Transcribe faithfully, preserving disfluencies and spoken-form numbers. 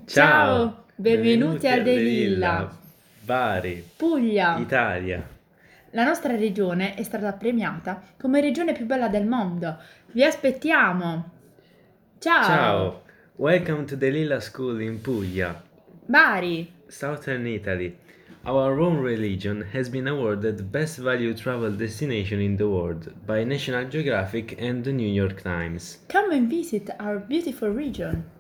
Ciao, benvenuti al De Lilla, Bari, Puglia. Italia. La nostra regione è stata premiata come regione più bella del mondo. Vi aspettiamo. Ciao, Ciao, welcome to the Lilla School in Puglia, Bari. Southern Italy. Our own religion has been awarded Best Value Travel Destination in the World by National Geographic and the New York Times. Come and visit our beautiful region.